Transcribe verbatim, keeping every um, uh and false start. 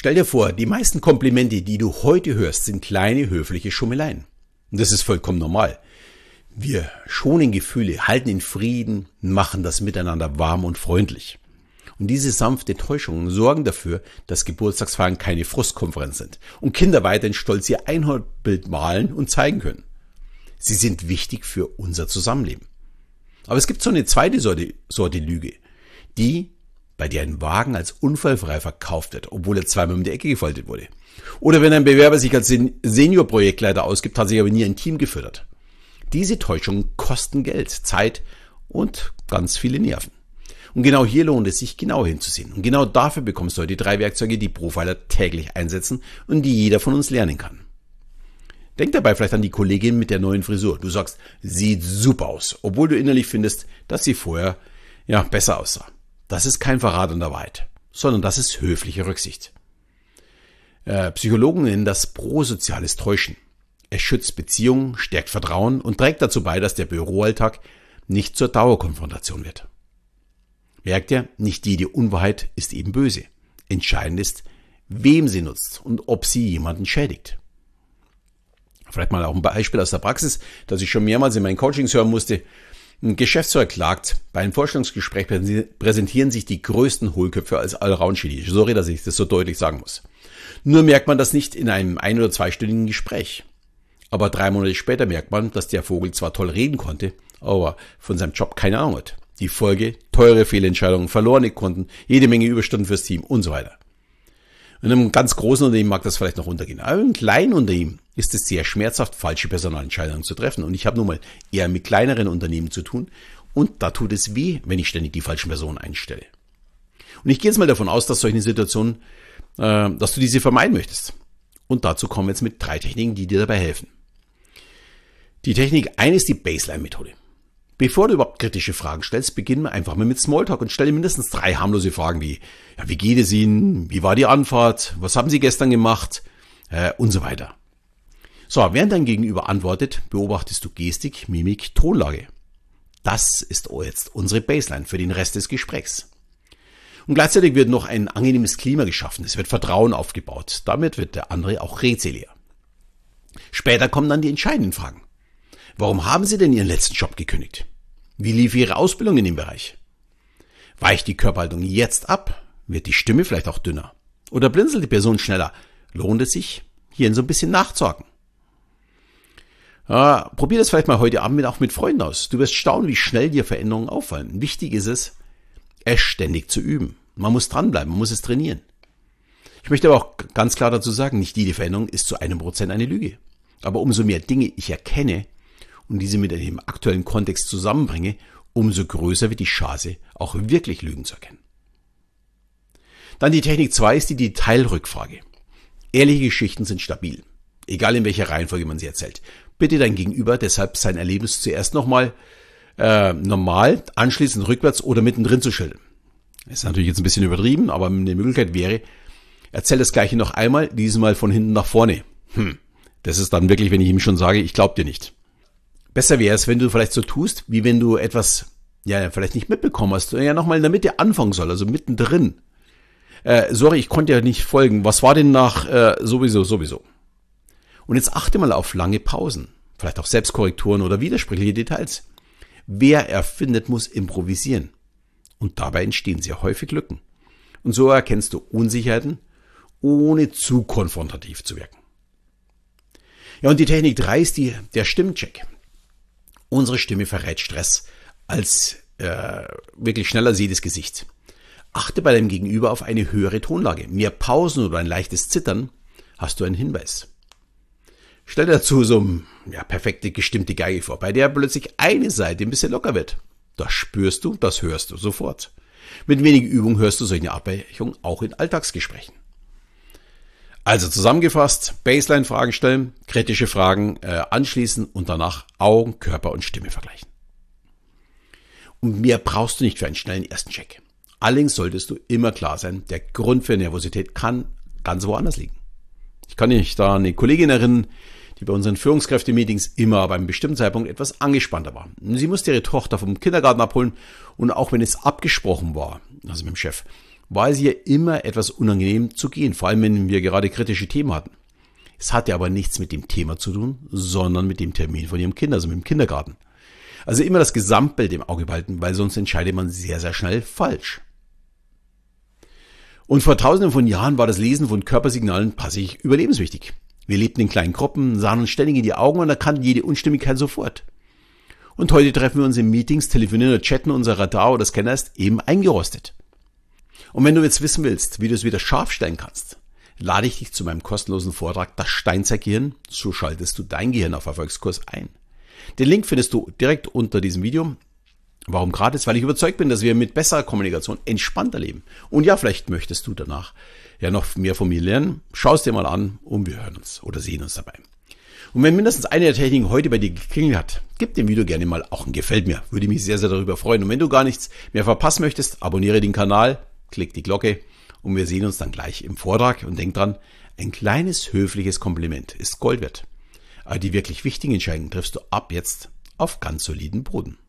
Stell dir vor, die meisten Komplimente, die du heute hörst, sind kleine höfliche Schummeleien. Und das ist vollkommen normal. Wir schonen Gefühle, halten in Frieden, machen das Miteinander warm und freundlich. Und diese sanfte Täuschungen sorgen dafür, dass Geburtstagsfeiern keine Frustkonferenz sind und Kinder weiterhin stolz ihr Einhornbild malen und zeigen können. Sie sind wichtig für unser Zusammenleben. Aber es gibt so eine zweite Sorte, Sorte Lüge, die, bei der ein Wagen als unfallfrei verkauft wird, obwohl er zweimal um die Ecke gefaltet wurde. Oder wenn ein Bewerber sich als Senior-Projektleiter ausgibt, hat sich aber nie ein Team gefüttert. Diese Täuschungen kosten Geld, Zeit und ganz viele Nerven. Und genau hier lohnt es sich, genau hinzusehen. Und genau dafür bekommst du heute die drei Werkzeuge, die Profiler täglich einsetzen und die jeder von uns lernen kann. Denk dabei vielleicht an die Kollegin mit der neuen Frisur. Du sagst, sieht super aus, obwohl du innerlich findest, dass sie vorher ja besser aussah. Das ist kein Verrat an der Wahrheit, sondern das ist höfliche Rücksicht. Äh, Psychologen nennen das prosoziales Täuschen. Es schützt Beziehungen, stärkt Vertrauen und trägt dazu bei, dass der Büroalltag nicht zur Dauerkonfrontation wird. Merkt ihr, nicht jede Unwahrheit ist eben böse. Entscheidend ist, wem sie nutzt und ob sie jemanden schädigt. Vielleicht mal auch ein Beispiel aus der Praxis, das ich schon mehrmals in meinen Coachings hören musste. Ein Geschäftsführer klagt, bei einem Vorstellungsgespräch präsentieren sich die größten Hohlköpfe als Allround-Genie. Sorry, dass ich das so deutlich sagen muss. Nur merkt man das nicht in einem ein- oder zweistündigen Gespräch. Aber drei Monate später merkt man, dass der Vogel zwar toll reden konnte, aber von seinem Job keine Ahnung hat. Die Folge, teure Fehlentscheidungen, verlorene Kunden, jede Menge Überstunden fürs Team und so weiter. In einem ganz großen Unternehmen mag das vielleicht noch untergehen. Aber in einem kleinen Unternehmen ist es sehr schmerzhaft, falsche Personalentscheidungen zu treffen. Und ich habe nun mal eher mit kleineren Unternehmen zu tun. Und da tut es weh, wenn ich ständig die falschen Personen einstelle. Und ich gehe jetzt mal davon aus, dass solche Situationen, äh, dass du diese vermeiden möchtest. Und dazu kommen wir jetzt mit drei Techniken, die dir dabei helfen. Die Technik eins ist die Baseline-Methode. Bevor du überhaupt kritische Fragen stellst, beginnen wir einfach mal mit Smalltalk und stelle mindestens drei harmlose Fragen wie, ja, wie geht es Ihnen? Wie war die Anfahrt? Was haben Sie gestern gemacht? Äh, und so weiter. So, während dein Gegenüber antwortet, beobachtest du Gestik, Mimik, Tonlage. Das ist jetzt unsere Baseline für den Rest des Gesprächs. Und gleichzeitig wird noch ein angenehmes Klima geschaffen. Es wird Vertrauen aufgebaut. Damit wird der andere auch redseliger. Später kommen dann die entscheidenden Fragen. Warum haben Sie denn Ihren letzten Job gekündigt? Wie lief Ihre Ausbildung in dem Bereich? Weicht die Körperhaltung jetzt ab? Wird die Stimme vielleicht auch dünner? Oder blinzelt die Person schneller? Lohnt es sich, hier so ein bisschen nachzuhaken? Ja, probier das vielleicht mal heute Abend auch mit Freunden aus. Du wirst staunen, wie schnell dir Veränderungen auffallen. Wichtig ist es, es ständig zu üben. Man muss dranbleiben, man muss es trainieren. Ich möchte aber auch ganz klar dazu sagen, nicht jede Veränderung ist zu einem Prozent eine Lüge. Aber umso mehr Dinge ich erkenne und diese mit dem aktuellen Kontext zusammenbringe, umso größer wird die Chance, auch wirklich Lügen zu erkennen. Dann die Technik zwei ist die Detailrückfrage. Ehrliche Geschichten sind stabil, egal in welcher Reihenfolge man sie erzählt. Bitte dein Gegenüber deshalb sein Erlebnis zuerst nochmal äh, normal, anschließend rückwärts oder mittendrin zu schildern. Das ist natürlich jetzt ein bisschen übertrieben, aber eine Möglichkeit wäre, erzähl das Gleiche noch einmal, diesmal von hinten nach vorne. Hm, das ist dann wirklich, wenn ich ihm schon sage, ich glaub dir nicht. Besser wäre es, wenn du vielleicht so tust, wie wenn du etwas, ja, vielleicht nicht mitbekommen hast, ja, nochmal in der Mitte anfangen soll, also mittendrin. Äh, sorry, ich konnte ja nicht folgen. Was war denn nach äh, sowieso, sowieso? Und jetzt achte mal auf lange Pausen, vielleicht auch Selbstkorrekturen oder widersprüchliche Details. Wer erfindet, muss improvisieren. Und dabei entstehen sehr häufig Lücken. Und so erkennst du Unsicherheiten, ohne zu konfrontativ zu wirken. Ja, und die Technik drei ist die, der Stimmcheck. Unsere Stimme verrät Stress als äh, wirklich schneller jedes Gesicht. Achte bei deinem Gegenüber auf eine höhere Tonlage. Mehr Pausen oder ein leichtes Zittern, hast du einen Hinweis. Stell dir dazu so eine ja, perfekte gestimmte Geige vor, bei der plötzlich eine Seite ein bisschen locker wird. Das spürst du, das hörst du sofort. Mit wenig Übung hörst du solche Abweichungen auch in Alltagsgesprächen. Also zusammengefasst, Baseline-Fragen stellen, kritische Fragen äh, anschließen und danach Augen, Körper und Stimme vergleichen. Und mehr brauchst du nicht für einen schnellen ersten Check. Allerdings solltest du immer klar sein, der Grund für Nervosität kann ganz woanders liegen. Ich kann mich da an eine Kollegin erinnern, die bei unseren Führungskräfte-Meetings immer bei einem bestimmten Zeitpunkt etwas angespannter war. Sie musste ihre Tochter vom Kindergarten abholen und auch wenn es abgesprochen war, also mit dem Chef, war es ihr immer etwas unangenehm zu gehen, vor allem wenn wir gerade kritische Themen hatten. Es hatte aber nichts mit dem Thema zu tun, sondern mit dem Termin von ihrem Kind, also mit dem Kindergarten. Also immer das Gesamtbild im Auge behalten, weil sonst entscheidet man sehr, sehr schnell falsch. Und vor tausenden von Jahren war das Lesen von Körpersignalen passiv überlebenswichtig. Wir lebten in kleinen Gruppen, sahen uns ständig in die Augen und erkannten jede Unstimmigkeit sofort. Und heute treffen wir uns in Meetings, telefonieren oder chatten, unser Radar oder Scanner ist eben eingerostet. Und wenn du jetzt wissen willst, wie du es wieder scharf stellen kannst, lade ich dich zu meinem kostenlosen Vortrag Das Steinzeitgehirn, so schaltest du dein Gehirn auf Erfolgskurs ein. Den Link findest du direkt unter diesem Video. Warum gratis? Weil ich überzeugt bin, dass wir mit besserer Kommunikation entspannter leben. Und ja, vielleicht möchtest du danach ja noch mehr von mir lernen. Schau es dir mal an und wir hören uns oder sehen uns dabei. Und wenn mindestens eine der Techniken heute bei dir geklingelt hat, gib dem Video gerne mal auch ein Gefällt mir. Würde mich sehr, sehr darüber freuen. Und wenn du gar nichts mehr verpassen möchtest, abonniere den Kanal, klick die Glocke und wir sehen uns dann gleich im Vortrag. Und denk dran, ein kleines höfliches Kompliment ist Gold wert. Aber die wirklich wichtigen Entscheidungen triffst du ab jetzt auf ganz soliden Boden.